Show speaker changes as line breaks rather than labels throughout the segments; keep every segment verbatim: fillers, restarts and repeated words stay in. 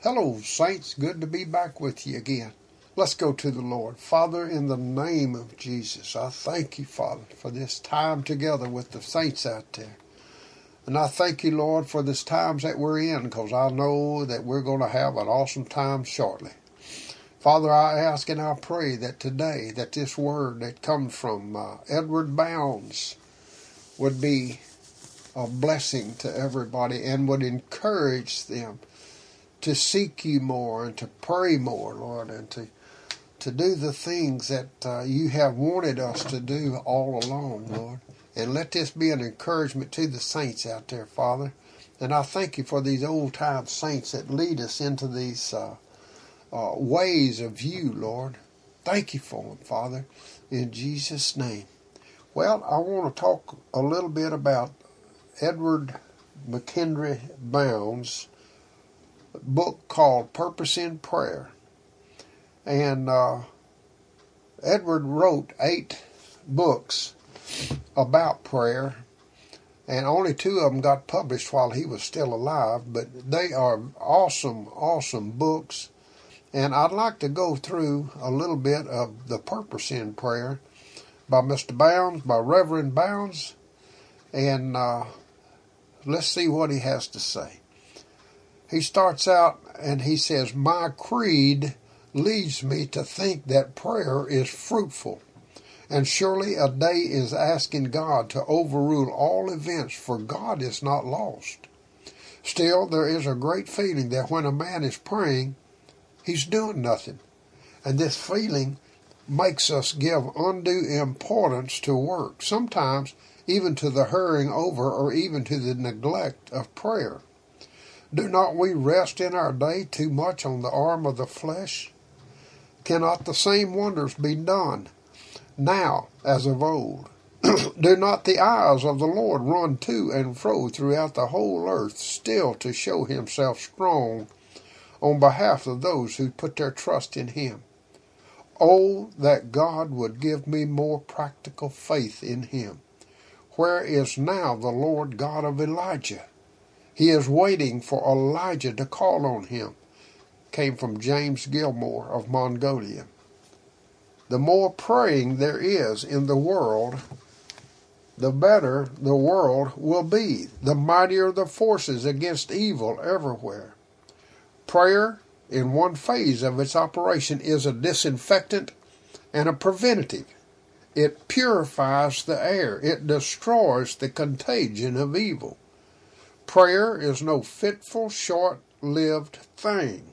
Hello, saints. Good to be back with you again. Let's go to the Lord. Father, in the name of Jesus, I thank you, Father, for this time together with the saints out there. And I thank you, Lord, for this times that we're in, because I know that we're going to have an awesome time shortly. Father, I ask and I pray that today, that this word that comes from uh, Edward Bounds would be a blessing to everybody and would encourage them to seek you more and to pray more, Lord, and to to do the things that uh, you have wanted us to do all along, Lord. And let this be an encouragement to the saints out there, Father. And I thank you for these old-time saints that lead us into these uh, uh, ways of you, Lord. Thank you for them, Father, in Jesus' name. Well, I want to talk a little bit about Edward McKendry Bounds' book called Purpose in Prayer. And uh, Edward wrote eight books about prayer, and only two of them got published while he was still alive, but they are awesome, awesome books. And I'd like to go through a little bit of The Purpose in Prayer by Mister Bounds, by Reverend Bounds, and uh, let's see what he has to say. He starts out and he says, "My creed leads me to think that prayer is fruitful, and surely a day is asking God to overrule all events, for God is not lost. Still, there is a great feeling that when a man is praying, he's doing nothing, and this feeling makes us give undue importance to work, sometimes even to the hurrying over or even to the neglect of prayer. Do not we rest in our day too much on the arm of the flesh? Cannot the same wonders be done now as of old? Do not the eyes of the Lord run to and fro throughout the whole earth, still to show himself strong on behalf of those who put their trust in him? Oh, that God would give me more practical faith in him. Where is now the Lord God of Elijah? He is waiting for Elijah to call on him." Came from James Gilmore of Mongolia. The more praying there is in the world, the better the world will be, the mightier the forces against evil everywhere. Prayer, in one phase of its operation, is a disinfectant and a preventative. It purifies the air. It destroys the contagion of evil. Prayer is no fitful, short-lived thing.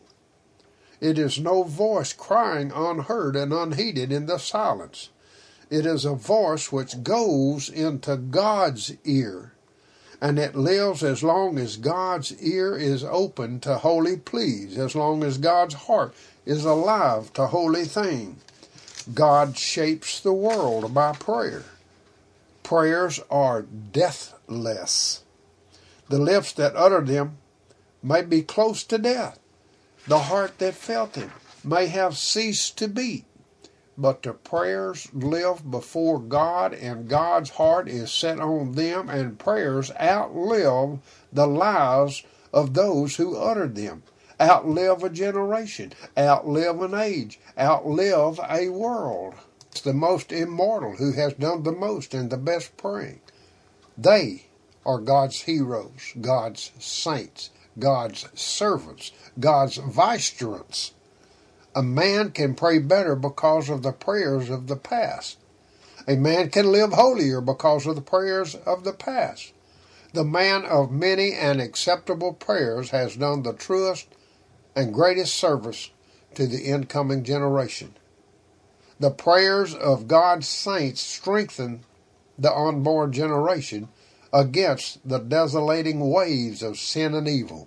It is no voice crying unheard and unheeded in the silence. It is a voice which goes into God's ear, and it lives as long as God's ear is open to holy pleas, as long as God's heart is alive to holy things. God shapes the world by prayer. Prayers are deathless. The lips that utter them may be close to death. The heart that felt them may have ceased to beat. But the prayers live before God, and God's heart is set on them, and prayers outlive the lives of those who uttered them, outlive a generation, outlive an age, outlive a world. It's the most immortal who has done the most and the best praying. They are God's heroes, God's saints, God's servants, God's vicegerents. A man can pray better because of the prayers of the past. A man can live holier because of the prayers of the past. The man of many and acceptable prayers has done the truest and greatest service to the incoming generation. The prayers of God's saints strengthen the unborn generation against the desolating waves of sin and evil.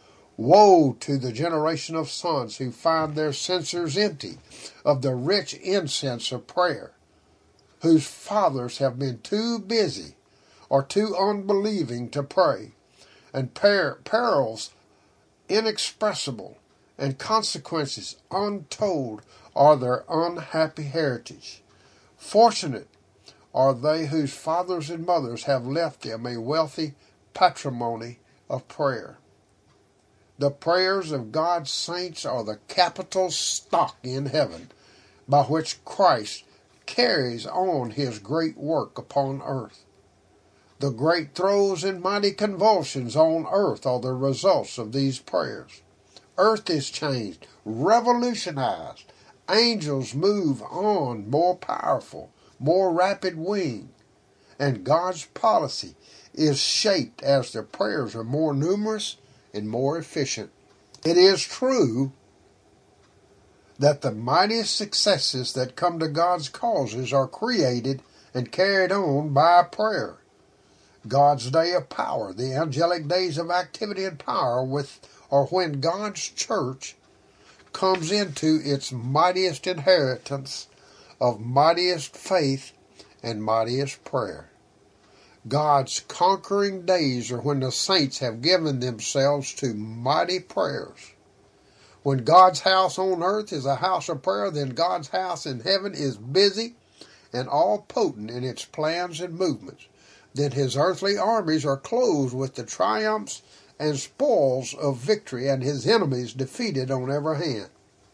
Woe to the generation of sons who find their censers empty of the rich incense of prayer, whose fathers have been too busy or too unbelieving to pray, and per- perils inexpressible and consequences untold are their unhappy heritage. Fortunate are they whose fathers and mothers have left them a wealthy patrimony of prayer. The prayers of God's saints are the capital stock in heaven by which Christ carries on his great work upon earth. The great throes and mighty convulsions on earth are the results of these prayers. Earth is changed, revolutionized. Angels move on more powerful, more rapid wing. And God's policy is shaped as the prayers are more numerous and more efficient. It is true that the mightiest successes that come to God's causes are created and carried on by prayer. God's day of power, the angelic days of activity and power, with or when God's church comes into its mightiest inheritance of mightiest faith and mightiest prayer. God's conquering days are when the saints have given themselves to mighty prayers. When God's house on earth is a house of prayer, then God's house in heaven is busy and all potent in its plans and movements. Then his earthly armies are clothed with the triumphs and spoils of victory, and his enemies defeated on every hand.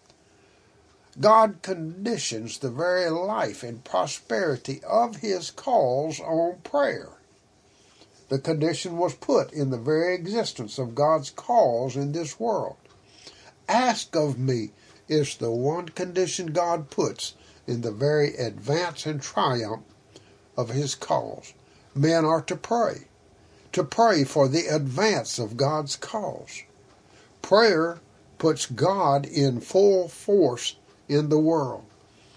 God conditions the very life and prosperity of his cause on prayer. The condition was put in the very existence of God's cause in this world. Ask of me is the one condition God puts in the very advance and triumph of his cause. Men are to pray, to pray for the advance of God's cause. Prayer puts God in full force in the world.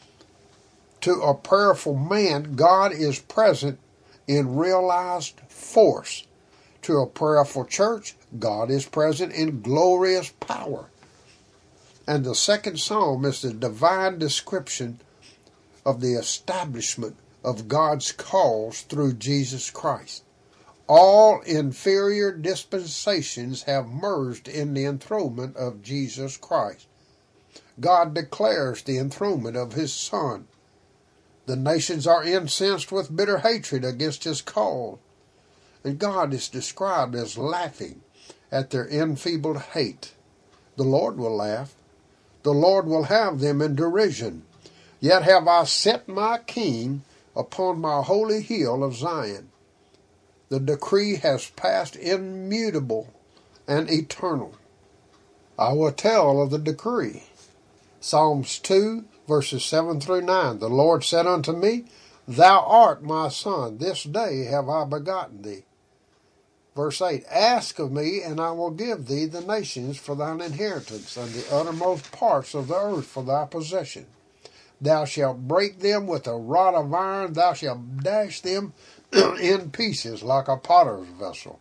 To a prayerful man, God is present in realized force. To a prayerful church, God is present in glorious power. And the second psalm is the divine description of the establishment of God's cause through Jesus Christ. All inferior dispensations have merged in the enthronement of Jesus Christ. God declares the enthronement of his Son. The nations are incensed with bitter hatred against his cause, and God is described as laughing at their enfeebled hate. The Lord will laugh. The Lord will have them in derision. Yet have I set my king upon my holy hill of Zion. The decree has passed immutable and eternal. I will tell of the decree. Psalms two, verses seven through nine. The Lord said unto me, Thou art my son, this day have I begotten thee. Verse eight, Ask of me, and I will give thee the nations for thine inheritance, and the uttermost parts of the earth for thy possession. Thou shalt break them with a rod of iron, thou shalt dash them in pieces like a potter's vessel.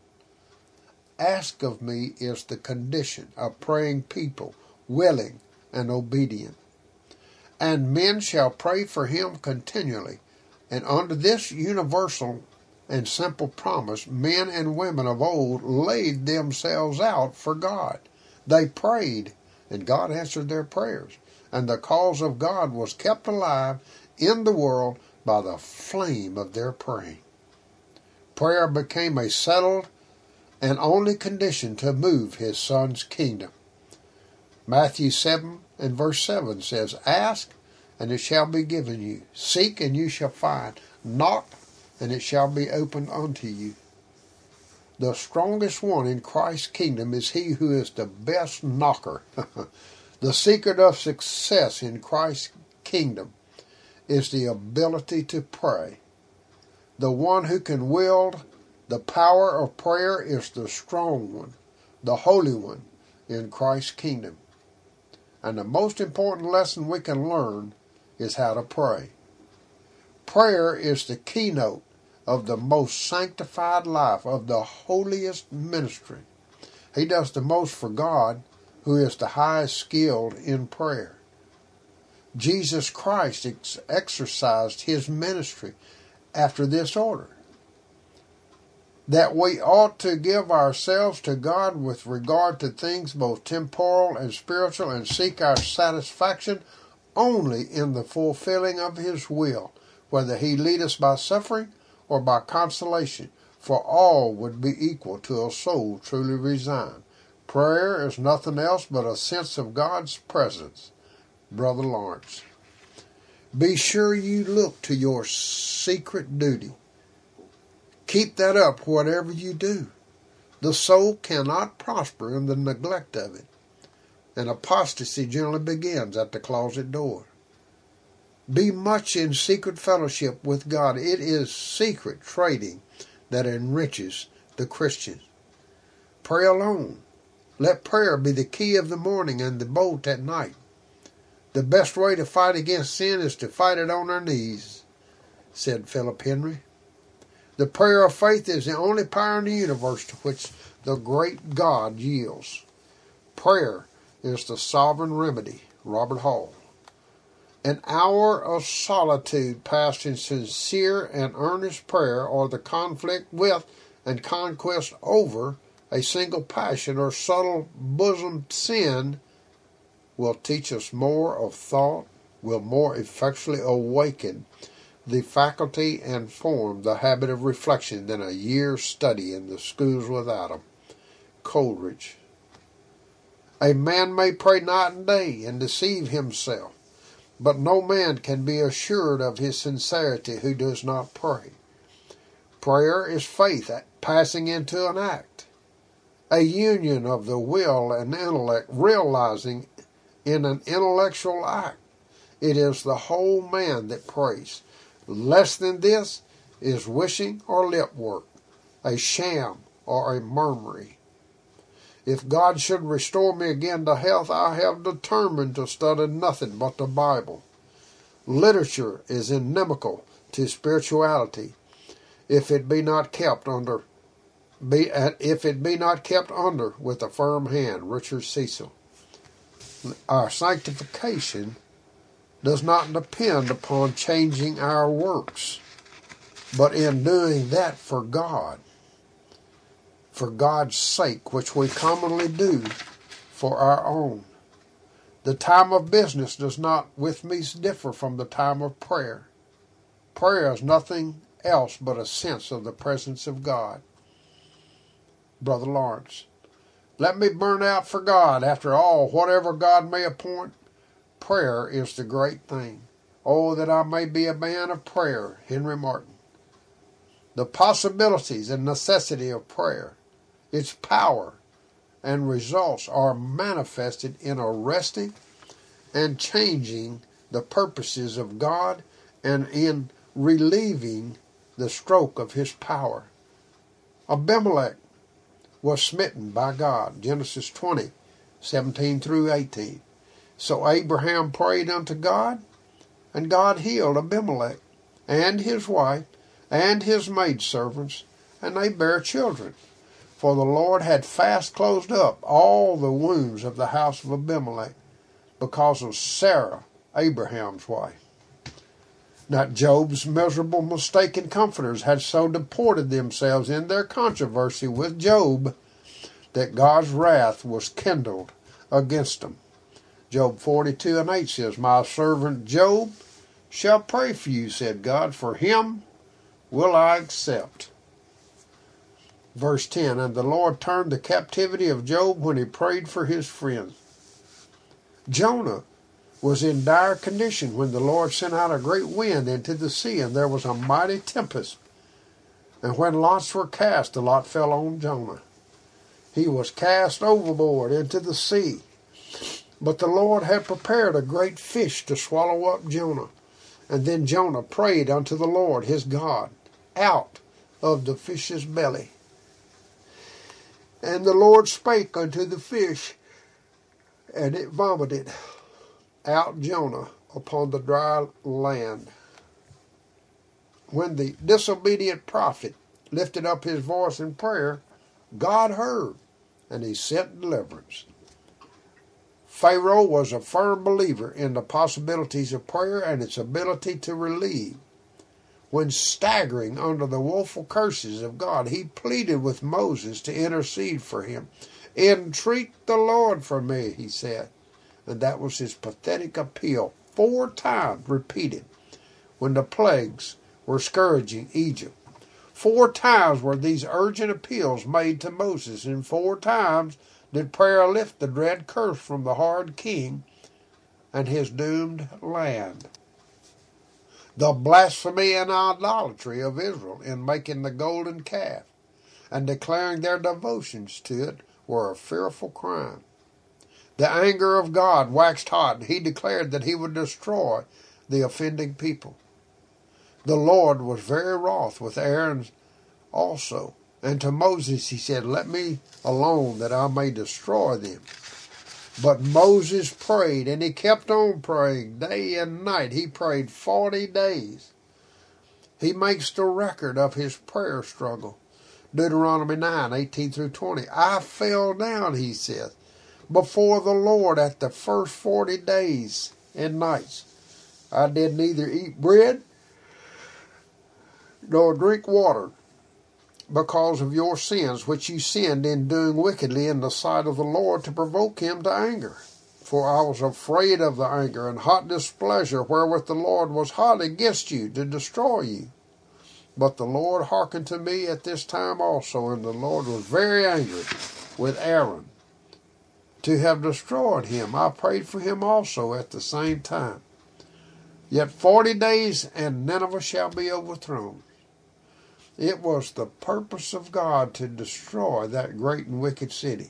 Ask of me is the condition of praying people, willing and obedient. And men shall pray for him continually. And under this universal and simple promise, men and women of old laid themselves out for God. They prayed, and God answered their prayers. And the cause of God was kept alive in the world by the flame of their praying. Prayer became a settled and only condition to move his Son's kingdom. Matthew seven and verse seven says, Ask, and it shall be given you. Seek, and you shall find. Knock, and it shall be opened unto you. The strongest one in Christ's kingdom is he who is the best knocker. The secret of success in Christ's kingdom is the ability to pray. The one who can wield the power of prayer is the strong one, the holy one in Christ's kingdom. And the most important lesson we can learn is how to pray. Prayer is the keynote of the most sanctified life, of the holiest ministry. He does the most for God, who is the highest skilled in prayer. Jesus Christ ex- exercised his ministry after this order, that we ought to give ourselves to God with regard to things both temporal and spiritual, and seek our satisfaction only in the fulfilling of his will, whether he lead us by suffering or by consolation, for all would be equal to a soul truly resigned. Prayer is nothing else but a sense of God's presence. Brother Lawrence. Be sure you look to your secret duty. Keep that up whatever you do. The soul cannot prosper in the neglect of it, and apostasy generally begins at the closet door. Be much in secret fellowship with God. It is secret trading that enriches the Christian. Pray alone. Let prayer be the key of the morning and the bolt at night. The best way to fight against sin is to fight it on our knees, said Philip Henry. The prayer of faith is the only power in the universe to which the great God yields. Prayer is the sovereign remedy. Robert Hall. An hour of solitude passed in sincere and earnest prayer, or the conflict with and conquest over a single passion or subtle bosom sin, will teach us more of thought, will more effectually awaken the faculty and form the habit of reflection than a year's study in the schools without them. Coleridge. A man may pray night and day and deceive himself, but no man can be assured of his sincerity who does not pray. Prayer is faith passing into an act, a union of the will and intellect realizing in an intellectual act. It is the whole man that prays. Less than this is wishing or lip work, a sham or a murmuring. If God should restore me again to health, I have determined to study nothing but the Bible. Literature is inimical to spirituality if it be not kept under be if it be not kept under with a firm hand. Richard Cecil. Our sanctification does not depend upon changing our works, but in doing that for God, for God's sake, which we commonly do for our own. The time of business does not with me differ from the time of prayer. Prayer is nothing else but a sense of the presence of God. Brother Lawrence. Let me burn out for God. After all, whatever God may appoint, prayer is the great thing. Oh, that I may be a man of prayer. Henry Martin. The possibilities and necessity of prayer, its power and results are manifested in arresting and changing the purposes of God and in relieving the stroke of his power. Abimelech was smitten by God. Genesis twenty, seventeen through eighteen. So Abraham prayed unto God, and God healed Abimelech and his wife and his maidservants, and they bare children. For the Lord had fast closed up all the wombs of the house of Abimelech because of Sarah, Abraham's wife. Now Job's miserable mistaken comforters had so deported themselves in their controversy with Job that God's wrath was kindled against them. Job forty-two and eight says, My servant Job shall pray for you, said God, for him will I accept. Verse ten, And the Lord turned the captivity of Job when he prayed for his friends. Jonah was in dire condition when the Lord sent out a great wind into the sea, and there was a mighty tempest. And when lots were cast, the lot fell on Jonah. He was cast overboard into the sea. But the Lord had prepared a great fish to swallow up Jonah. And then Jonah prayed unto the Lord his God out of the fish's belly. And the Lord spake unto the fish, and it vomited out Jonah upon the dry land. When the disobedient prophet lifted up his voice in prayer, God heard, and he sent deliverance. Pharaoh was a firm believer in the possibilities of prayer and its ability to relieve. When staggering under the woeful curses of God, he pleaded with Moses to intercede for him. Entreat the Lord for me, he said. And that was his pathetic appeal, four times repeated, when the plagues were scourging Egypt. Four times were these urgent appeals made to Moses, and four times did prayer lift the dread curse from the hard king and his doomed land. The blasphemy and idolatry of Israel in making the golden calf and declaring their devotions to it were a fearful crime. The anger of God waxed hot, and he declared that he would destroy the offending people. The Lord was very wroth with Aaron also, and to Moses he said, "Let me alone that I may destroy them." But Moses prayed, and he kept on praying day and night. He prayed forty days. He makes the record of his prayer struggle. Deuteronomy nine, eighteen through twenty. I fell down, he says, before the Lord at the first forty days and nights. I did neither eat bread nor drink water, because of your sins, which you sinned in doing wickedly in the sight of the Lord to provoke him to anger. For I was afraid of the anger and hot displeasure wherewith the Lord was hot against you to destroy you. But the Lord hearkened to me at this time also, and the Lord was very angry with Aaron to have destroyed him. I prayed for him also at the same time. Yet forty days, and Nineveh shall be overthrown. It was the purpose of God to destroy that great and wicked city.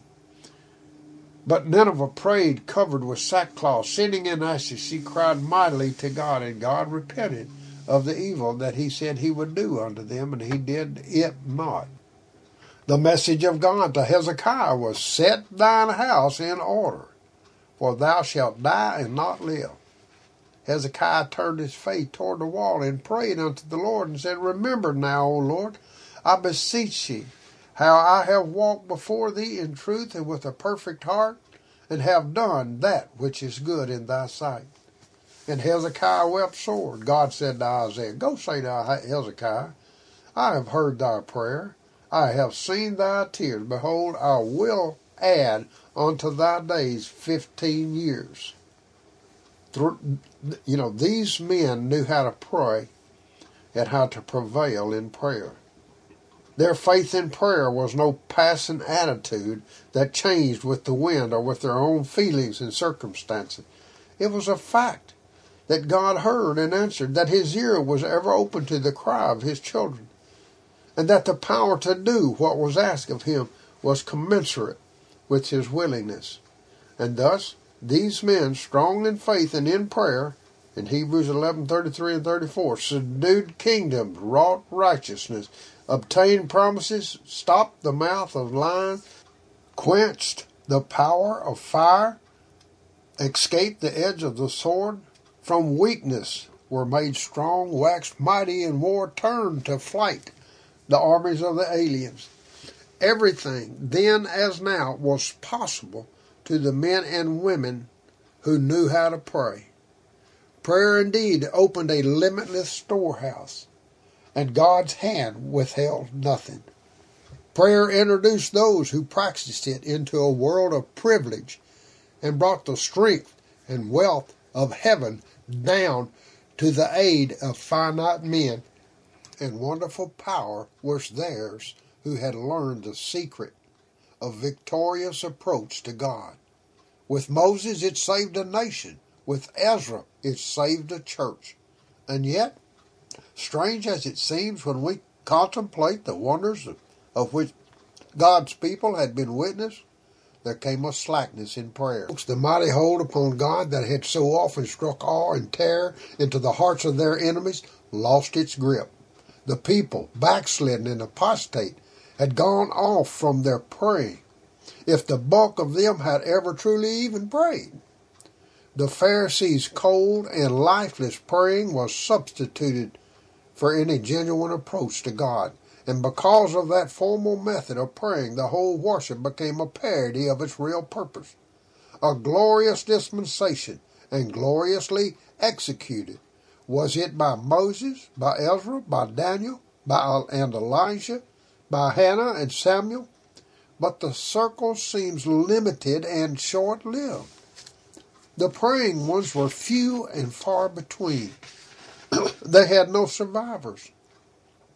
But Nineveh prayed, covered with sackcloth, sitting in ashes. She cried mightily to God, and God repented of the evil that he said he would do unto them, and he did it not. The message of God to Hezekiah was, set thine house in order, for thou shalt die and not live. Hezekiah turned his face toward the wall and prayed unto the Lord and said, remember now, O Lord, I beseech thee, how I have walked before thee in truth and with a perfect heart, and have done that which is good in thy sight. And Hezekiah wept sore. God said to Isaiah, go say to Hezekiah, I have heard thy prayer. I have seen thy tears. Behold, I will add unto thy days fifteen years. You know, these men knew how to pray and how to prevail in prayer. Their faith in prayer was no passing attitude that changed with the wind or with their own feelings and circumstances. It was a fact that God heard and answered, that his ear was ever open to the cry of his children, and that the power to do what was asked of him was commensurate with his willingness. And thus, these men, strong in faith and in prayer, in Hebrews eleven, thirty-three and thirty-four, subdued kingdoms, wrought righteousness, obtained promises, stopped the mouth of lions, quenched the power of fire, escaped the edge of the sword, from weakness were made strong, waxed mighty in war, turned to flight the armies of the aliens. Everything, then as now, was possible to the men and women who knew how to pray. Prayer indeed opened a limitless storehouse, and God's hand withheld nothing. Prayer introduced those who practiced it into a world of privilege and brought the strength and wealth of heaven down to the aid of finite men, and wonderful power was theirs who had learned the secret of victorious approach to God. With Moses, it saved a nation. With Ezra, it saved a church. And yet, strange as it seems when we contemplate the wonders of, of which God's people had been witness, there came a slackness in prayer. The mighty hold upon God that had so often struck awe and terror into the hearts of their enemies lost its grip. The people, backslidden and apostate, had gone off from their praying, if the bulk of them had ever truly even prayed. The Pharisees' cold and lifeless praying was substituted for any genuine approach to God. And because of that formal method of praying, the whole worship became a parody of its real purpose. A glorious dispensation, and gloriously executed. Was it by Moses, by Ezra, by Daniel, by and Elijah, by Hannah and Samuel? But the circle seems limited and short-lived. The praying ones were few and far between. They had no survivors.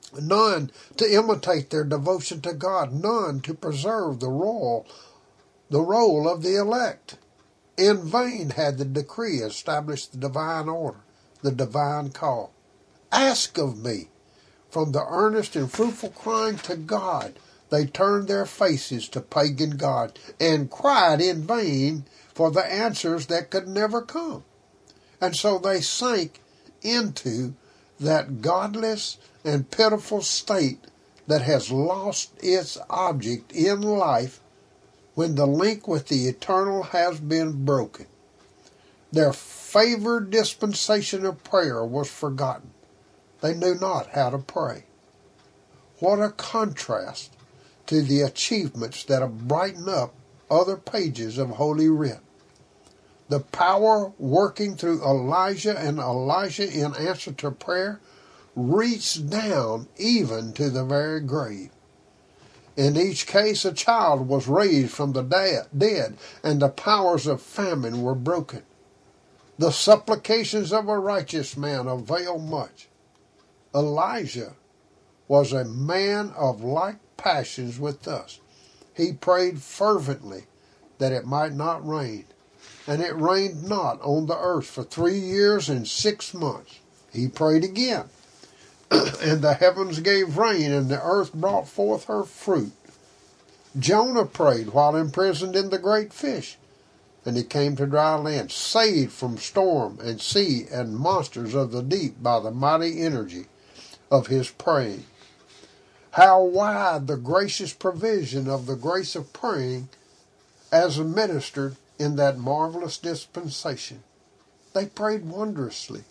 None to imitate their devotion to God. None to preserve the royal the roll of the elect. In vain had the decree established the divine order, the divine call. Ask of me. From the earnest and fruitful crying to God, they turned their faces to pagan gods and cried in vain for the answers that could never come. And so they sank into that godless and pitiful state that has lost its object in life when the link with the eternal has been broken. Their favored dispensation of prayer was forgotten. They knew not how to pray. What a contrast to the achievements that have brightened up other pages of Holy Writ. The power working through Elijah and Elisha in answer to prayer reached down even to the very grave. In each case, a child was raised from the dead, and the powers of famine were broken. The supplications of a righteous man avail much. Elijah was a man of like passions with us. He prayed fervently that it might not rain, and it rained not on the earth for three years and six months. He prayed again, and the heavens gave rain, and the earth brought forth her fruit. Jonah prayed while imprisoned in the great fish, and he came to dry land, saved from storm and sea and monsters of the deep by the mighty energy of his praying. How wide the gracious provision of the grace of praying as administered in that marvelous dispensation. They prayed wondrously.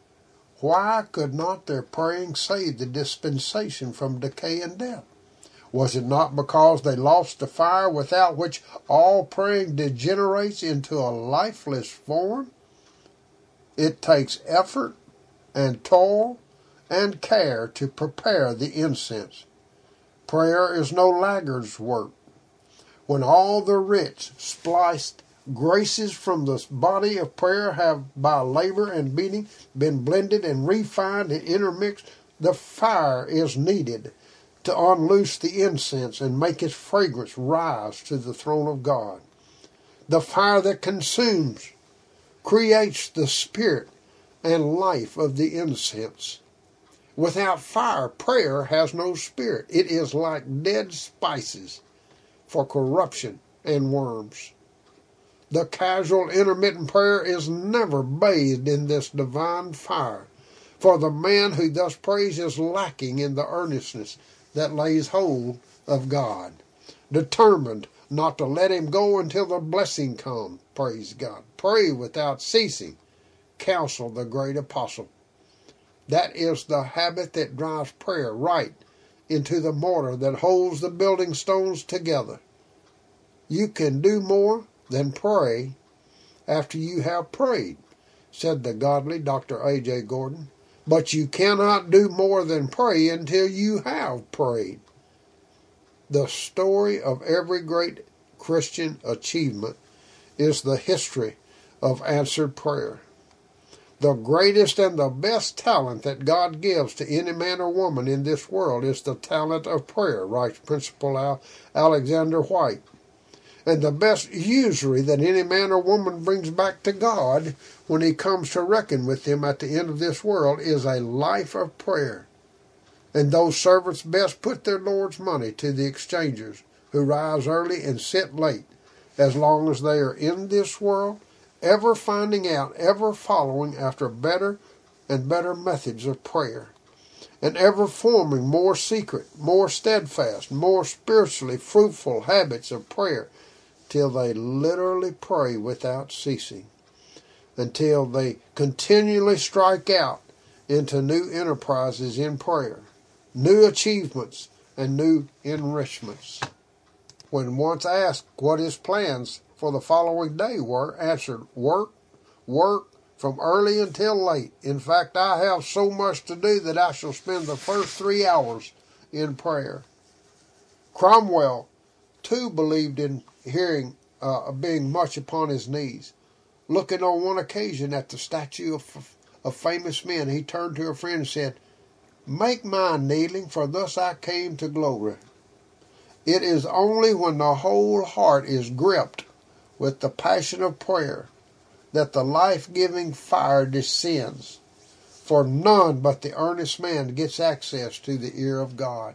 Why could not their praying save the dispensation from decay and death? Was it not because they lost the fire without which all praying degenerates into a lifeless form? It takes effort and toil and care to prepare the incense. Prayer is no laggard's work. When all the rich, spliced graces from the body of prayer have by labor and beating been blended and refined and intermixed, the fire is needed to unloose the incense and make its fragrance rise to the throne of God. The fire that consumes creates the spirit and life of the incense. Without fire, prayer has no spirit. It is like dead spices for corruption and worms. The casual, intermittent prayer is never bathed in this divine fire, for the man who thus prays is lacking in the earnestness that lays hold of God, determined not to let him go until the blessing come. Praise God. Pray without ceasing, counsel the great apostle. That is the habit that drives prayer right into the mortar that holds the building stones together. You can do more than pray after you have prayed, said the godly Doctor A J Gordon. But you cannot do more than pray until you have prayed. The story of every great Christian achievement is the history of answered prayer. The greatest and the best talent that God gives to any man or woman in this world is the talent of prayer, writes Principal Alexander White. And the best usury that any man or woman brings back to God when he comes to reckon with him at the end of this world is a life of prayer. And those servants best put their Lord's money to the exchangers who rise early and sit late, as long as they are in this world, ever finding out, ever following after better and better methods of prayer, and ever forming more secret, more steadfast, more spiritually fruitful habits of prayer, till they literally pray without ceasing, until they continually strike out into new enterprises in prayer, new achievements, and new enrichments. When once asked what his plans for the following day were, answered, work, work, from early until late. In fact, I have so much to do that I shall spend the first three hours in prayer. Cromwell, too, believed in hearing uh, being much upon his knees. Looking on one occasion at the statue of, of famous men, he turned to a friend and said, "Make my kneeling, for thus I came to glory." It is only when the whole heart is gripped with the passion of prayer that the life-giving fire descends, for none but the earnest man gets access to the ear of God.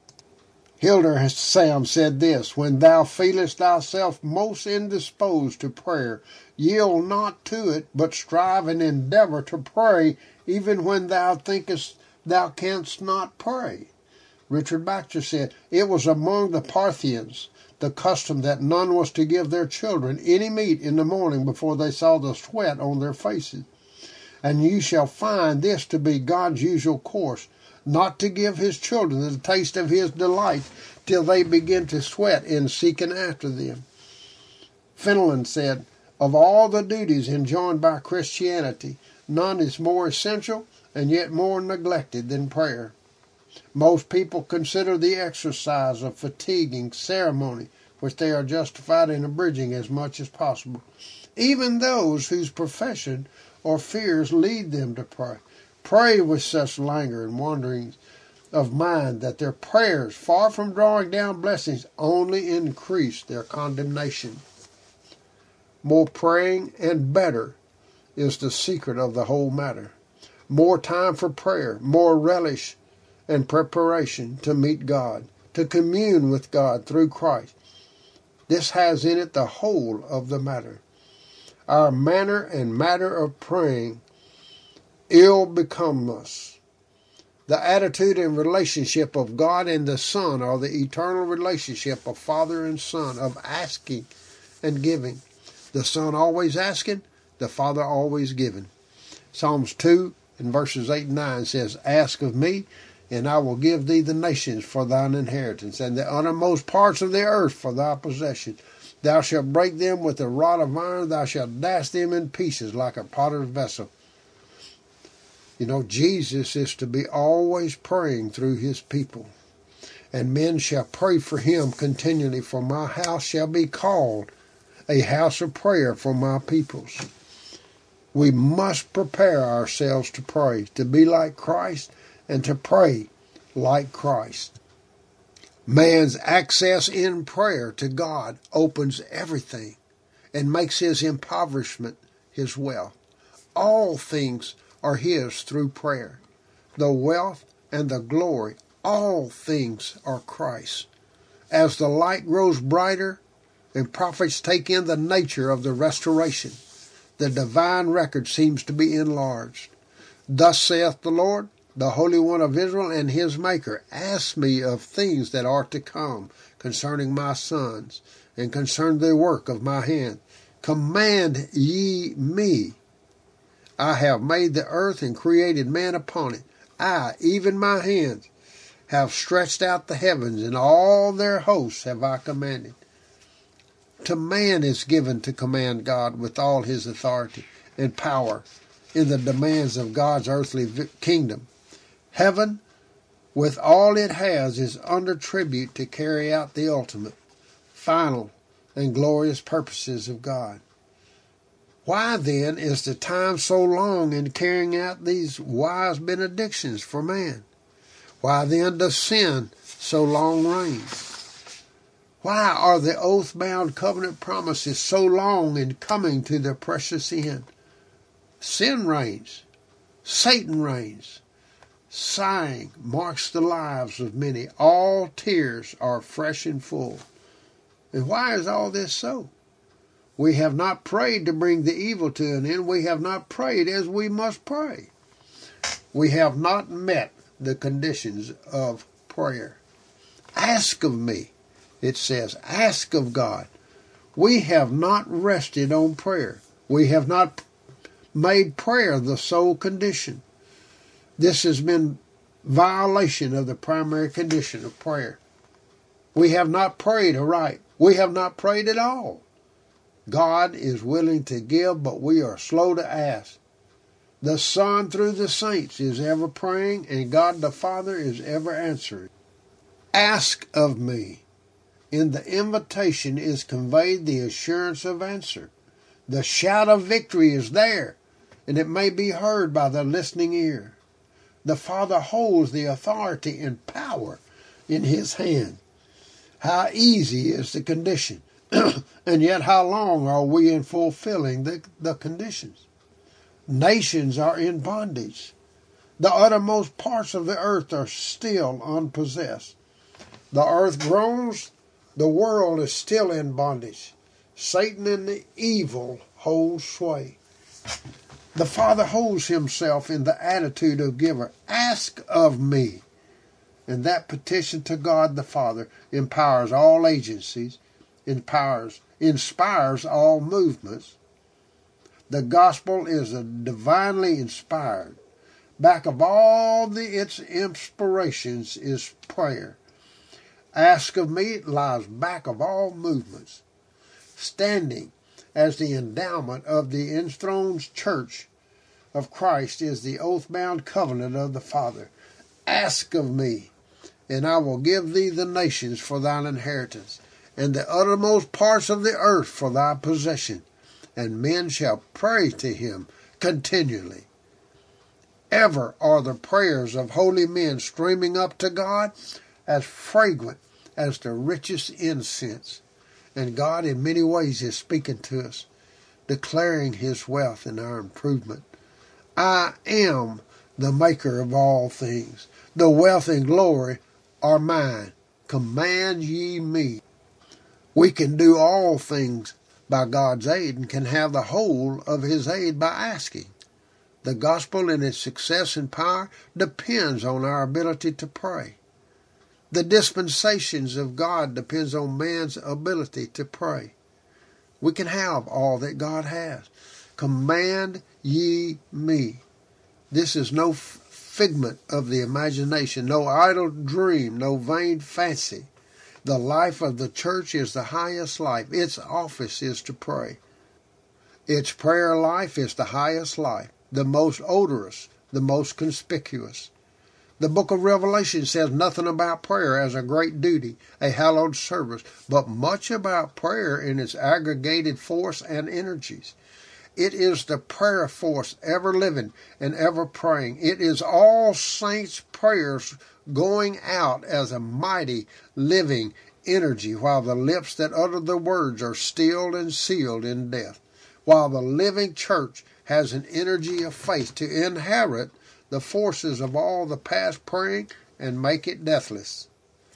Hildesheim said this, "When thou feelest thyself most indisposed to prayer, yield not to it, but strive and endeavor to pray, even when thou thinkest thou canst not pray." Richard Baxter said, "It was among the Parthians the custom that none was to give their children any meat in the morning before they saw the sweat on their faces. And you shall find this to be God's usual course, not to give his children the taste of his delight till they begin to sweat in seeking after them." Fenelon said, "Of all the duties enjoined by Christianity, none is more essential and yet more neglected than prayer. Most people consider the exercise a fatiguing ceremony, which they are justified in abridging as much as possible. Even those whose profession or fears lead them to pray, pray with such languor and wanderings of mind that their prayers, far from drawing down blessings, only increase their condemnation. More praying and better is the secret of the whole matter. More time for prayer, more relish and preparation to meet God, to commune with God through Christ. This has in it the whole of the matter. Our manner and matter of praying ill become us. The attitude and relationship of God and the Son are the eternal relationship of Father and Son, of asking and giving. The Son always asking, the Father always giving. Psalms two and verses eight and nine says, "Ask of me, and I will give thee the nations for thine inheritance, and the uttermost parts of the earth for thy possession. Thou shalt break them with a rod of iron, thou shalt dash them in pieces like a potter's vessel." You know, Jesus is to be always praying through his people. "And men shall pray for him continually, for my house shall be called a house of prayer for my peoples." We must prepare ourselves to pray, to be like Christ, and to pray like Christ. Man's access in prayer to God opens everything and makes his impoverishment his wealth. All things are his through prayer. The wealth and the glory, all things are Christ's. As the light grows brighter and prophets take in the nature of the restoration, the divine record seems to be enlarged. "Thus saith the Lord, the Holy One of Israel and his Maker, ask me of things that are to come concerning my sons, and concern the work of my hand. Command ye me. I have made the earth and created man upon it. I, even my hands, have stretched out the heavens, and all their hosts have I commanded." To man is given to command God with all his authority and power in the demands of God's earthly kingdom. Heaven, with all it has, is under tribute to carry out the ultimate, final, and glorious purposes of God. Why, then, is the time so long in carrying out these wise benedictions for man? Why, then, does sin so long reign? Why are the oath-bound covenant promises so long in coming to their precious end? Sin reigns. Satan reigns. Sighing marks the lives of many. All tears are fresh and full. And why is all this so? We have not prayed to bring the evil to an end. We have not prayed as we must pray. We have not met the conditions of prayer. Ask of me, it says. Ask of God. We have not rested on prayer. We have not made prayer the sole condition. This has been violation of the primary condition of prayer. We have not prayed aright. We have not prayed at all. God is willing to give, but we are slow to ask. The Son, through the saints, is ever praying, and God the Father is ever answering. Ask of me. In the invitation is conveyed the assurance of answer. The shout of victory is there, and it may be heard by the listening ear. The Father holds the authority and power in his hand. How easy is the condition, and yet how long are we in fulfilling the, the conditions? Nations are in bondage. The uttermost parts of the earth are still unpossessed. The earth groans, the world is still in bondage. Satan and the evil hold sway. The Father holds himself in the attitude of giver. Ask of me. And that petition to God the Father empowers all agencies, empowers, inspires all movements. The gospel is a divinely inspired. Back of all the, its inspirations is prayer. Ask of me lies back of all movements. Standing as the endowment of the enthroned church of Christ is the oath-bound covenant of the Father. Ask of me, and I will give thee the nations for thine inheritance, and the uttermost parts of the earth for thy possession, and men shall pray to him continually. Ever are the prayers of holy men streaming up to God as fragrant as the richest incense, and God in many ways is speaking to us, declaring his wealth in our improvement. I am the maker of all things. The wealth and glory are mine. Command ye me. We can do all things by God's aid and can have the whole of his aid by asking. The gospel in its success and power depends on our ability to pray. The dispensations of God depends on man's ability to pray. We can have all that God has. Command ye me. This is no figment of the imagination, no idle dream, no vain fancy. The life of the church is the highest life. Its office is to pray. Its prayer life is the highest life, the most odorous, the most conspicuous. The book of Revelation says nothing about prayer as a great duty, a hallowed service, but much about prayer in its aggregated force and energies. It is the prayer force ever living and ever praying. It is all saints' prayers going out as a mighty living energy while the lips that utter the words are stilled and sealed in death, while the living church has an energy of faith to inherit the forces of all the past praying and make it deathless.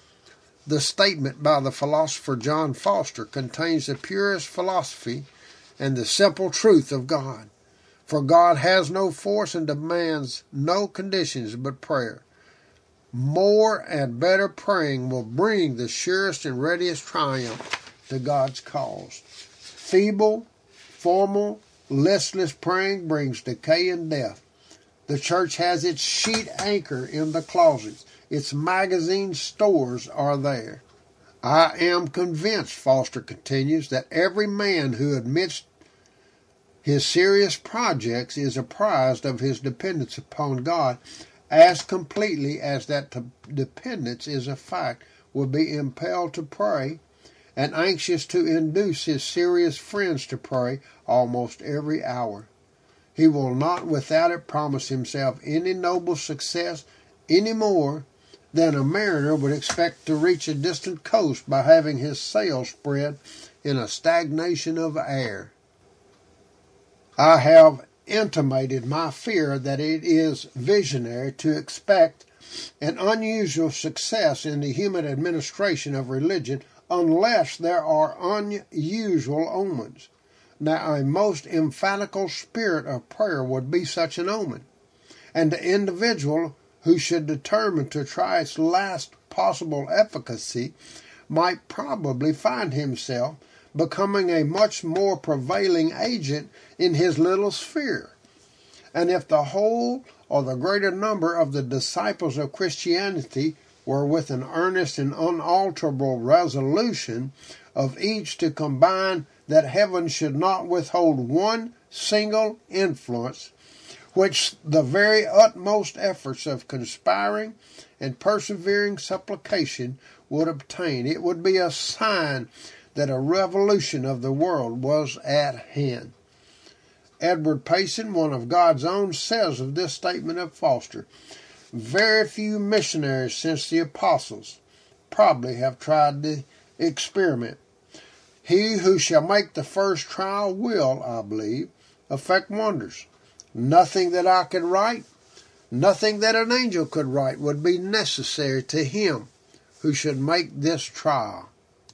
The statement by the philosopher John Foster contains the purest philosophy and the simple truth of God. For God has no force and demands no conditions but prayer. More and better praying will bring the surest and readiest triumph to God's cause. Feeble, formal, listless praying brings decay and death. The church has its sheet anchor in the closets. Its magazine stores are there. I am convinced, Foster continues, that every man who admits his serious projects is apprised of his dependence upon God as completely as that dependence is a fact, will be impelled to pray and anxious to induce his serious friends to pray almost every hour. He will not without it promise himself any noble success any more than a mariner would expect to reach a distant coast by having his sails spread in a stagnation of air. I have intimated my fear that it is visionary to expect an unusual success in the human administration of religion unless there are unusual omens. Now, a most emphatical spirit of prayer would be such an omen, and the individual who should determine to try its last possible efficacy might probably find himself becoming a much more prevailing agent in his little sphere. And if the whole or the greater number of the disciples of Christianity were with an earnest and unalterable resolution of each to combine that heaven should not withhold one single influence, which the very utmost efforts of conspiring and persevering supplication would obtain, it would be a sign that a revolution of the world was at hand. Edward Payson, one of God's own, says of this statement of Foster, very few missionaries since the apostles probably have tried the experiment. He who shall make the first trial will, I believe, effect wonders. Nothing that I could write, nothing that an angel could write would be necessary to him who should make this trial.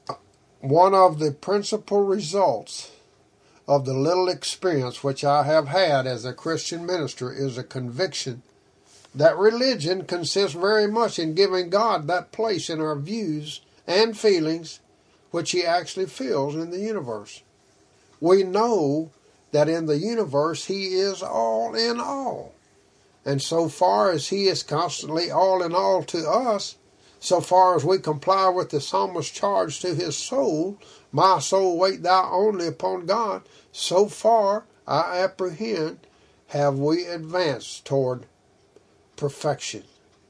One of the principal results of the little experience which I have had as a Christian minister is a conviction that religion consists very much in giving God that place in our views and feelings which he actually fills in the universe. We know that in the universe he is all in all. And so far as he is constantly all in all to us, so far as we comply with the psalmist's charge to his soul, my soul wait thou only upon God, so far, I apprehend, have we advanced toward perfection.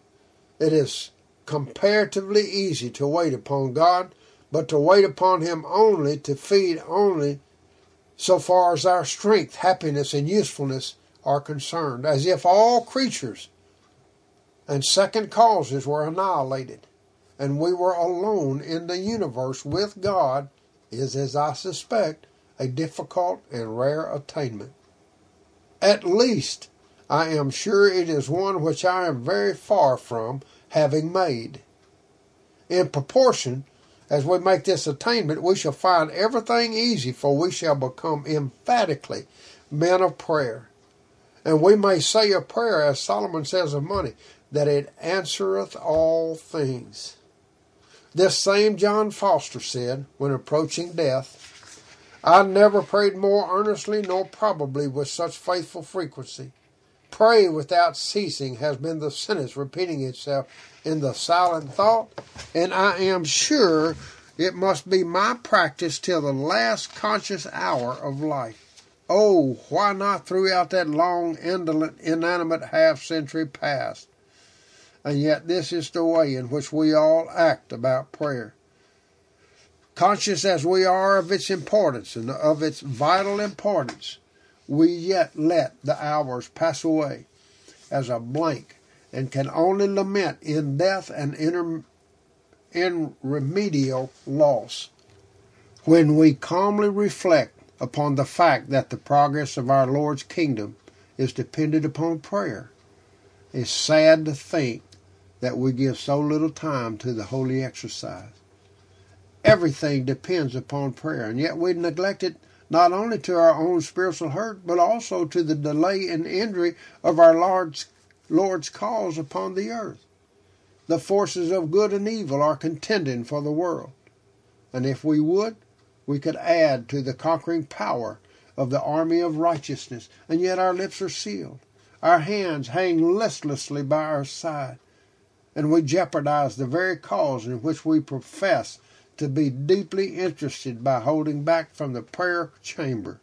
It is comparatively easy to wait upon God, but to wait upon him only, to feed only, so far as our strength, happiness, and usefulness are concerned, as if all creatures and second causes were annihilated, and we were alone in the universe with God, is, as I suspect, a difficult and rare attainment. At least, I am sure it is one which I am very far from having made. In proportion as we make this attainment, we shall find everything easy, for we shall become emphatically men of prayer. And we may say of prayer, as Solomon says of money, that it answereth all things. This same John Foster said, when approaching death, I never prayed more earnestly, nor probably with such faithful frequency. Pray without ceasing has been the sentence repeating itself in the silent thought, and I am sure it must be my practice till the last conscious hour of life. Oh, why not throughout that long, indolent, inanimate half-century past? And yet this is the way in which we all act about prayer. Conscious as we are of its importance and of its vital importance, we yet let the hours pass away as a blank and can only lament in death and inter- irremediable loss. When we calmly reflect upon the fact that the progress of our Lord's kingdom is dependent upon prayer, it's sad to think that we give so little time to the holy exercise. Everything depends upon prayer, and yet we neglect it not only to our own spiritual hurt, but also to the delay and injury of our Lord's, Lord's cause upon the earth. The forces of good and evil are contending for the world, and if we would, we could add to the conquering power of the army of righteousness, and yet our lips are sealed. Our hands hang listlessly by our side, and we jeopardize the very cause in which we profess to be deeply interested by holding back from the prayer chamber.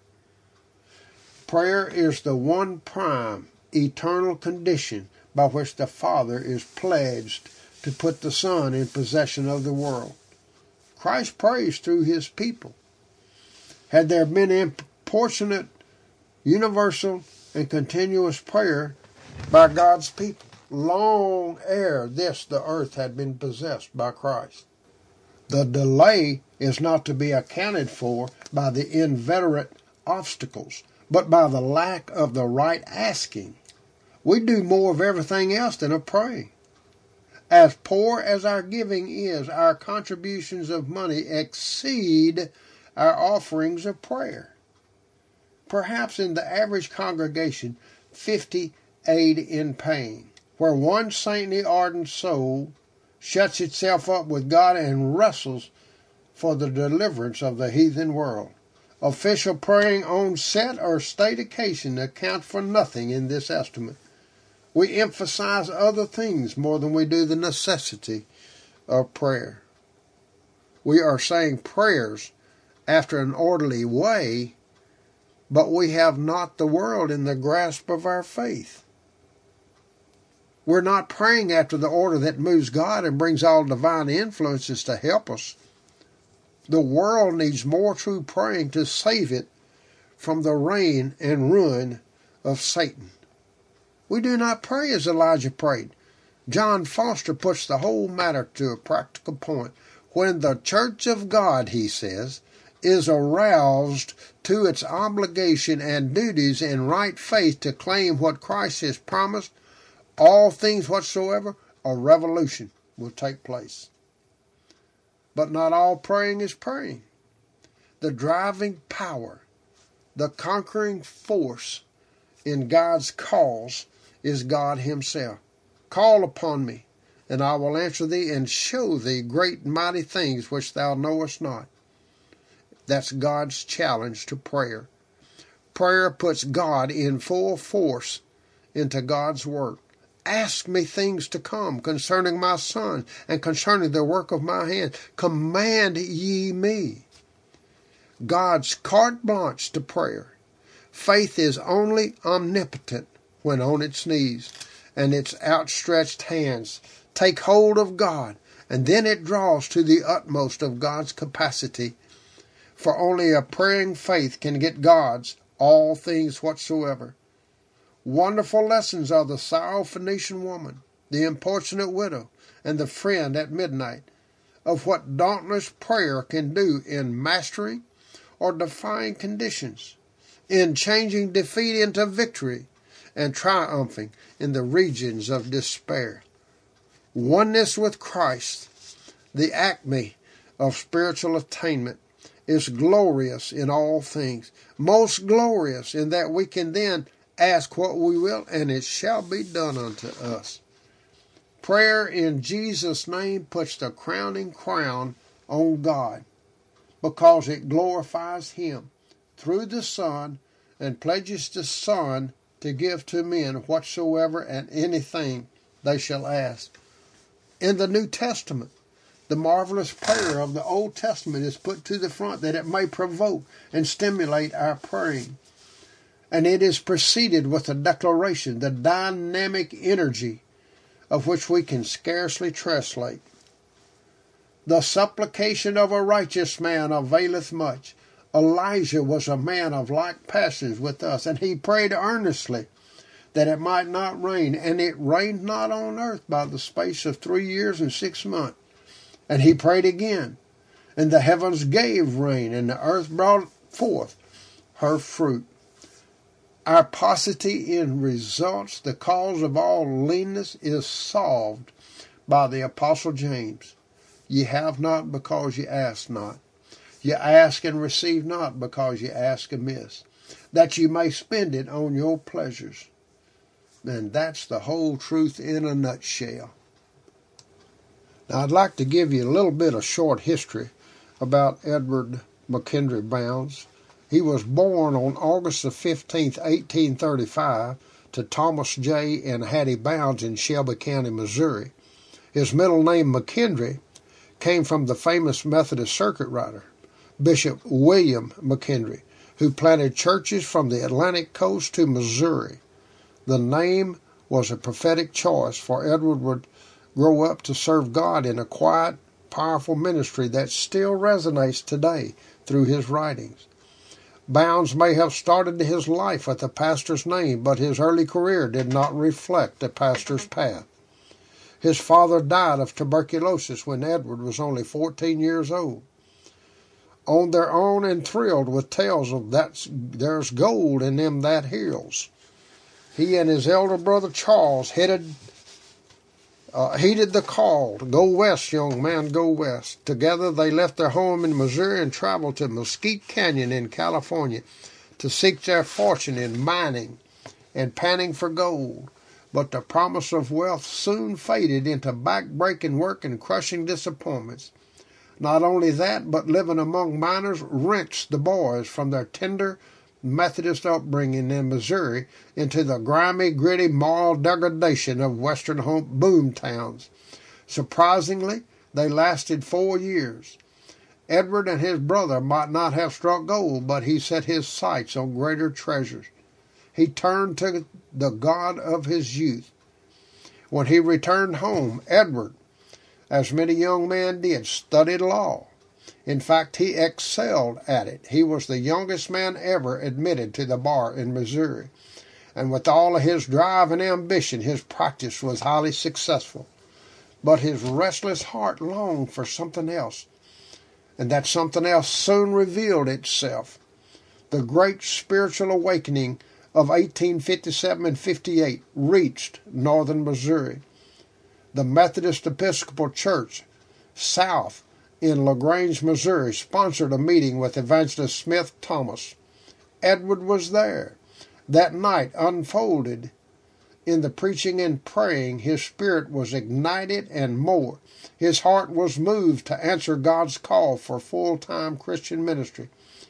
Prayer is the one prime, eternal condition by which the Father is pledged to put the Son in possession of the world. Christ prays through his people. Had there been importunate, universal, and continuous prayer by God's people, long ere this the earth had been possessed by Christ. The delay is not to be accounted for by the inveterate obstacles, but by the lack of the right asking. We do more of everything else than of praying. As poor as our giving is, our contributions of money exceed our offerings of prayer. Perhaps in the average congregation, fifty aid in pain, where one saintly ardent soul shuts itself up with God and wrestles for the deliverance of the heathen world. Official praying on set or state occasion account for nothing in this estimate. We emphasize other things more than we do the necessity of prayer. We are saying prayers after an orderly way, but we have not the world in the grasp of our faith. We're not praying after the order that moves God and brings all divine influences to help us. The world needs more true praying to save it from the reign and ruin of Satan. We do not pray as Elijah prayed. John Foster puts the whole matter to a practical point. When the church of God, he says, is aroused to its obligation and duties in right faith to claim what Christ has promised, all things whatsoever, a revolution will take place. But not all praying is praying. The driving power, the conquering force in God's cause is God himself. Call upon me, and I will answer thee and show thee great and mighty things which thou knowest not. That's God's challenge to prayer. Prayer puts God in full force into God's work. Ask me things to come concerning my son and concerning the work of my hand. Command ye me. God's carte blanche to prayer. Faith is only omnipotent when on its knees, and its outstretched hands take hold of God, and then it draws to the utmost of God's capacity. For only a praying faith can get God's all things whatsoever. Wonderful lessons are the Syrophoenician woman, the importunate widow, and the friend at midnight, of what dauntless prayer can do in mastering or defying conditions, in changing defeat into victory, and triumphing in the regions of despair. Oneness with Christ, the acme of spiritual attainment, is glorious in all things, most glorious in that we can then ask what we will, and it shall be done unto us. Prayer in Jesus' name puts the crowning crown on God, because it glorifies him through the Son and pledges the Son to give to men whatsoever and anything they shall ask. In the New Testament, the marvelous prayer of the Old Testament is put to the front that it may provoke and stimulate our praying. And it is preceded with a declaration, the dynamic energy of which we can scarcely translate. The supplication of a righteous man availeth much. Elijah was a man of like passions with us, and he prayed earnestly that it might not rain, and it rained not on earth by the space of three years and six months. And he prayed again, and the heavens gave rain, and the earth brought forth her fruit. Our paucity in results, the cause of all leanness, is solved by the Apostle James. Ye have not because ye ask not. Ye ask and receive not because ye ask amiss, that ye may spend it on your pleasures. And that's the whole truth in a nutshell. Now, I'd like to give you a little bit of short history about Edward McKendry Bounds. He was born on August the fifteenth, eighteen thirty-five, to Thomas J. and Hattie Bounds in Shelby County, Missouri. His middle name, McKendry, came from the famous Methodist circuit rider, Bishop William McKendry, who planted churches from the Atlantic coast to Missouri. The name was a prophetic choice, for Edward would grow up to serve God in a quiet, powerful ministry that still resonates today through his writings. Bounds may have started his life with a pastor's name, but his early career did not reflect a pastor's path. His father died of tuberculosis when Edward was only fourteen years old. On their own and thrilled with tales of that's there's gold in them that hills, he and his elder brother Charles headed Uh, heeded the call to go west, young man, go west. Together they left their home in Missouri and traveled to Mesquite Canyon in California to seek their fortune in mining and panning for gold. But the promise of wealth soon faded into back-breaking work and crushing disappointments. Not only that, but living among miners wrenched the boys from their tender Methodist upbringing in Missouri into the grimy, gritty, moral degradation of western home boom towns. Surprisingly, they lasted four years. Edward and his brother might not have struck gold, but he set his sights on greater treasures. He turned to the God of his youth. When he returned home, Edward, as many young men did, studied law. In fact, he excelled at it. He was the youngest man ever admitted to the bar in Missouri. And with all of his drive and ambition, his practice was highly successful. but his restless heart longed for something else, and that something else soon revealed itself. The great spiritual awakening of eighteen fifty-seven and fifty-eight reached northern Missouri. The Methodist Episcopal Church South in LaGrange, Missouri, sponsored a meeting with Evangelist Smith Thomas. Edward was there. That night unfolded in the preaching and praying. His spirit was ignited and more. His heart was moved to answer God's call for full-time Christian ministry.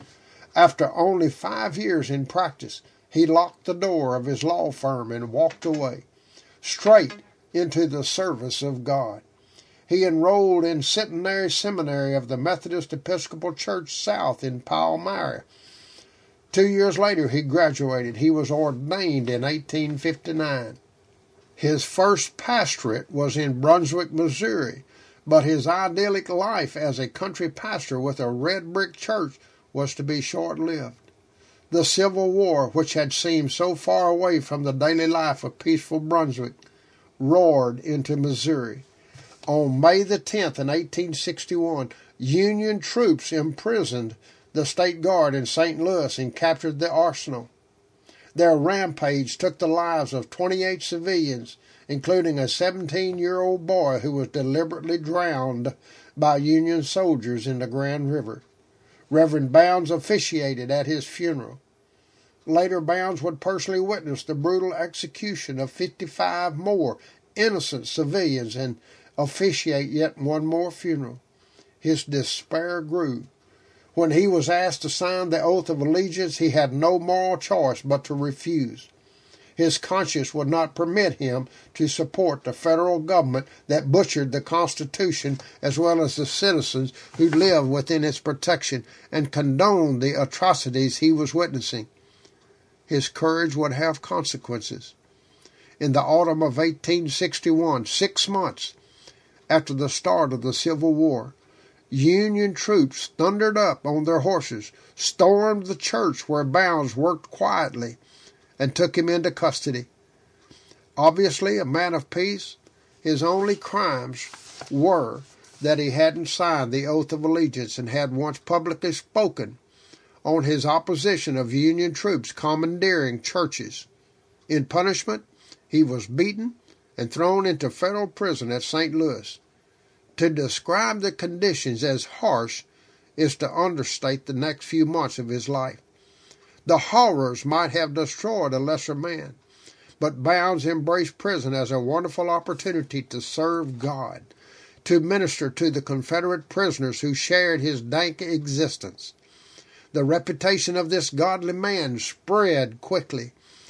After only five years in practice, he locked the door of his law firm and walked away, straight into the service of God. He enrolled in Centenary Seminary of the Methodist Episcopal Church South in Palmyra. Two years later, he graduated. He was ordained in eighteen fifty-nine. His first pastorate was in Brunswick, Missouri, but his idyllic life as a country pastor with a red brick church was to be short-lived. The Civil War, which had seemed so far away from the daily life of peaceful Brunswick, roared into Missouri. On May the tenth in eighteen sixty-one, Union troops imprisoned the State Guard in Saint Louis and captured the arsenal. Their rampage took the lives of twenty-eight civilians, including a seventeen-year-old boy who was deliberately drowned by Union soldiers in the Grand River. Reverend Bounds officiated at his funeral. Later, Bounds would personally witness the brutal execution of fifty-five more innocent civilians and officiate yet one more funeral. His despair grew. When he was asked to sign the oath of allegiance, he had no moral choice but to refuse. His conscience would not permit him to support the federal government that butchered the Constitution as well as the citizens who lived within its protection and condoned the atrocities he was witnessing. His courage would have consequences. In the autumn of eighteen sixty-one, six months after the start of the Civil War, Union troops thundered up on their horses, stormed the church where Bounds worked quietly, and took him into custody. Obviously a man of peace, his only crimes were that he hadn't signed the oath of allegiance and had once publicly spoken on his opposition of Union troops commandeering churches. In punishment, he was beaten and thrown into federal prison at Saint Louis. To describe the conditions as harsh is to understate the next few months of his life. The horrors might have destroyed a lesser man, but Bounds embraced prison as a wonderful opportunity to serve God, to minister to the Confederate prisoners who shared his dank existence. The reputation of this godly man spread quickly.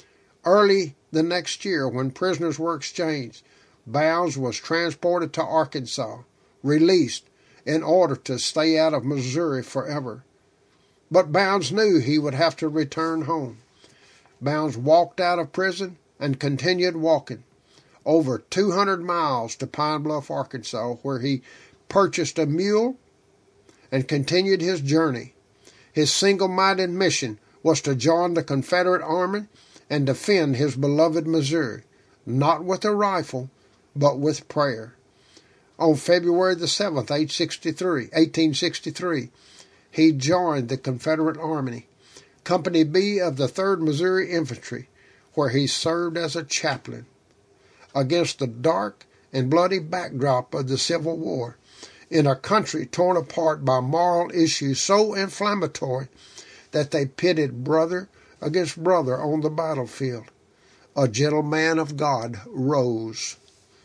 Early the next year, when prisoners were exchanged, Bounds was transported to Arkansas, released in order to stay out of Missouri forever. But Bounds knew he would have to return home. Bounds walked out of prison and continued walking over two hundred miles to Pine Bluff, Arkansas, where he purchased a mule and continued his journey. His single-minded mission was to join the Confederate Army and defend his beloved Missouri, not with a rifle, but with prayer. On February the seventh, eighteen sixty-three, he joined the Confederate Army, Company B of the third Missouri Infantry, where he served as a chaplain. Against the dark and bloody backdrop of the Civil War, in a country torn apart by moral issues so inflammatory that they pitted brother against brother on the battlefield, a gentle man of God rose.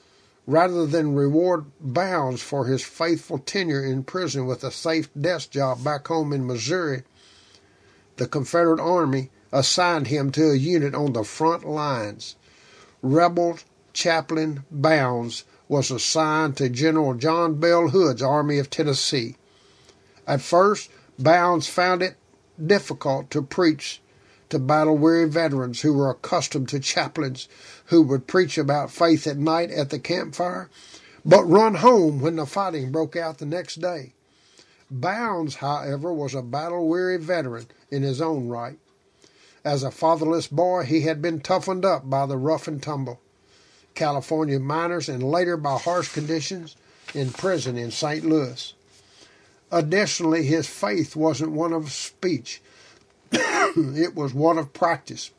Rather than reward Bounds for his faithful tenure in prison with a safe desk job back home in Missouri, the Confederate Army assigned him to a unit on the front lines. Rebel Chaplain Bounds was assigned to General John Bell Hood's Army of Tennessee. At first, Bounds found it difficult to preach to battle-weary veterans who were accustomed to chaplains who would preach about faith at night at the campfire, but run home when the fighting broke out the next day. Bounds, however, was a battle-weary veteran in his own right. As a fatherless boy, he had been toughened up by the rough and tumble. California miners, and later by harsh conditions in prison in Saint Louis. Additionally, his faith wasn't one of speech. It was one of practice.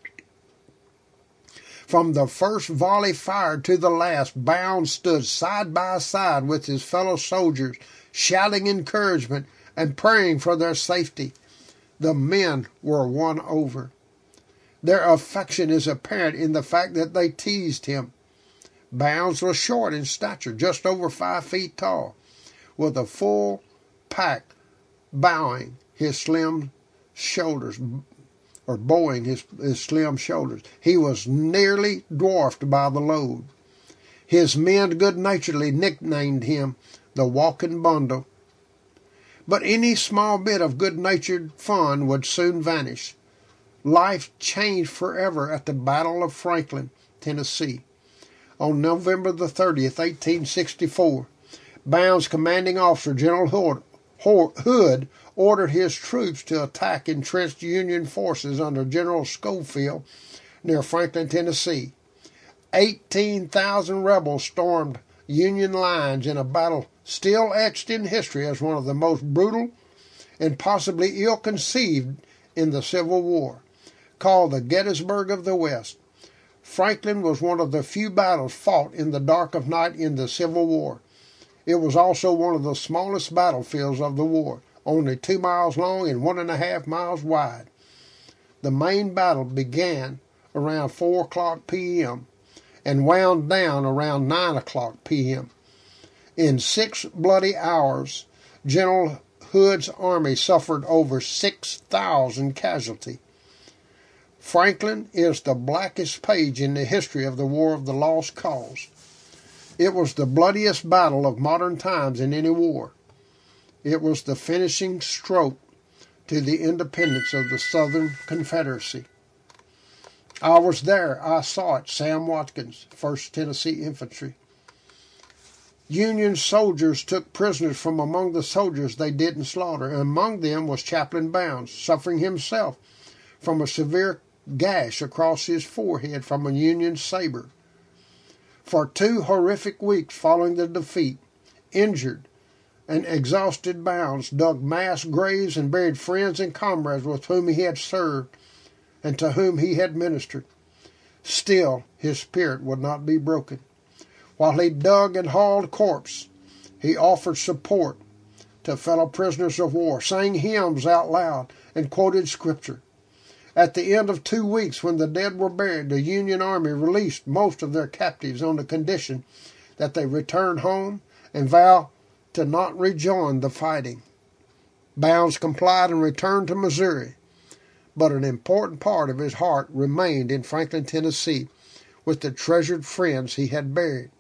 From the first volley fired to the last, Bounds stood side by side with his fellow soldiers, shouting encouragement and praying for their safety. The men were won over. Their affection is apparent in the fact that they teased him. Bounds was short in stature, just over five feet tall, with a full pack bowing his slim shoulders, or bowing his, his slim shoulders. He was nearly dwarfed by the load. His men good-naturedly nicknamed him the Walking Bundle. But any small bit of good-natured fun would soon vanish. Life changed forever at the Battle of Franklin, Tennessee. On November the thirtieth, eighteen sixty-four, Bounds' commanding officer, General Hood, ordered his troops to attack entrenched Union forces under General Schofield near Franklin, Tennessee. eighteen thousand rebels stormed Union lines in a battle still etched in history as one of the most brutal and possibly ill-conceived in the Civil War, called the Gettysburg of the West. Franklin was one of the few battles fought in the dark of night in the Civil War. It was also one of the smallest battlefields of the war, only two miles long and one and a half miles wide. The main battle began around four o'clock p m and wound down around nine o'clock p m In six bloody hours, General Hood's army suffered over six thousand casualties. Franklin is the blackest page in the history of the War of the Lost Cause. It was the bloodiest battle of modern times in any war. It was the finishing stroke to the independence of the Southern Confederacy. I was there. I saw it. Sam Watkins, first Tennessee Infantry. Union soldiers took prisoners from among the soldiers they didn't slaughter, and among them was Chaplain Bounds, suffering himself from a severe gash across his forehead from a Union saber. For two horrific weeks following the defeat, injured and exhausted Bounds dug mass graves and buried friends and comrades with whom he had served and to whom he had ministered. Still, his spirit would not be broken. While he dug and hauled corpse, he offered support to fellow prisoners of war, sang hymns out loud, and quoted Scripture. At the end of two weeks, when the dead were buried, the Union Army released most of their captives on the condition that they return home and vow to not rejoin the fighting. Bounds complied and returned to Missouri, but an important part of his heart remained in Franklin, Tennessee, with the treasured friends he had buried.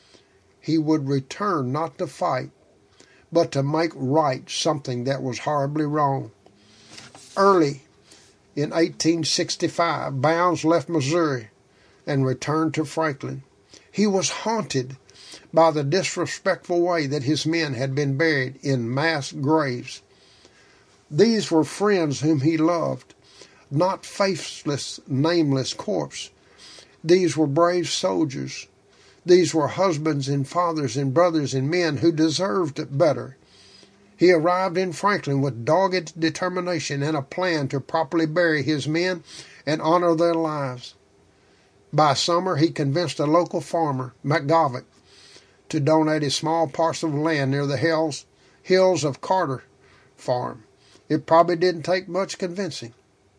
He would return not to fight, but to make right something that was horribly wrong. Early in eighteen sixty-five, Bounds left Missouri and returned to Franklin. He was haunted by the disrespectful way that his men had been buried in mass graves. These were friends whom he loved, not faithless, nameless corpses. These were brave soldiers. These were husbands and fathers and brothers and men who deserved better. He arrived in Franklin with dogged determination and a plan to properly bury his men and honor their lives. By summer, he convinced a local farmer, McGovick, to donate a small parcel of land near the hills, hills of Carter Farm. It probably didn't take much convincing.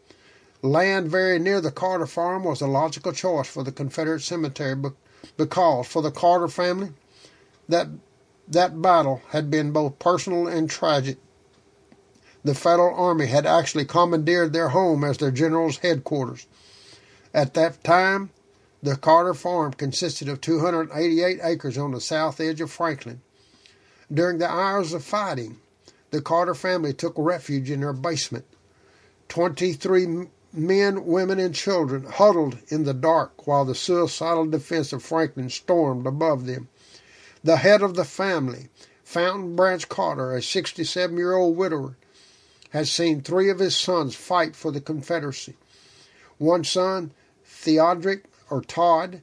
Land very near the Carter Farm was a logical choice for the Confederate cemetery because, for the Carter family, that That battle had been both personal and tragic. The Federal Army had actually commandeered their home as their general's headquarters. At that time, the Carter Farm consisted of two hundred eighty-eight acres on the south edge of Franklin. During the hours of fighting, the Carter family took refuge in their basement. Twenty-three men, women, and children huddled in the dark while the suicidal defense of Franklin stormed above them. The head of the family, Fountain Branch Carter, a sixty-seven-year-old widower, had seen three of his sons fight for the Confederacy. One son, Theodric, or Todd,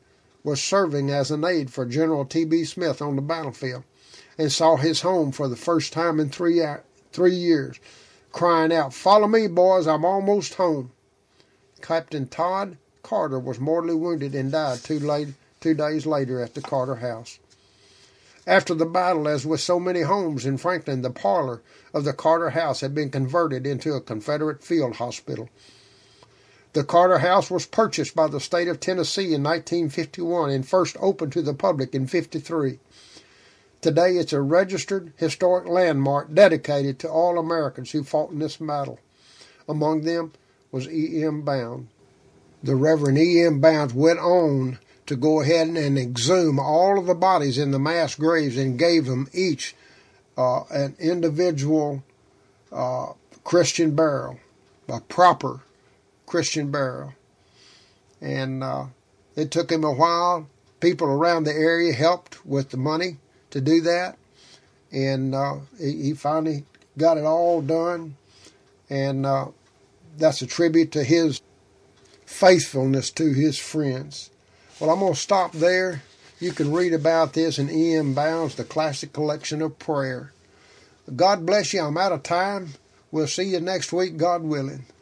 was serving as an aide for General T B Smith on the battlefield and saw his home for the first time in three, three years, crying out, "Follow me, boys, I'm almost home." Captain Todd Carter was mortally wounded and died two, late, two days later at the Carter House. After the battle, as with so many homes in Franklin, the parlor of the Carter House had been converted into a Confederate field hospital. The Carter House was purchased by the state of Tennessee in nineteen fifty-one and first opened to the public in fifty-three. Today it's a registered historic landmark dedicated to all Americans who fought in this battle. Among them was E M. Bounds. The Reverend E M. Bounds went on to go ahead and exhume all of the bodies in the mass graves and gave them each uh, an individual uh, Christian burial, a proper Christian burial. And uh, it took him a while. People around the area helped with the money to do that. And uh, he, he finally got it all done. And uh, that's a tribute to his faithfulness to his friends. Well, I'm going to stop there. You can read about this in E M. Bounds, The Classic Collection of Prayer. God bless you. I'm out of time. We'll see you next week, God willing.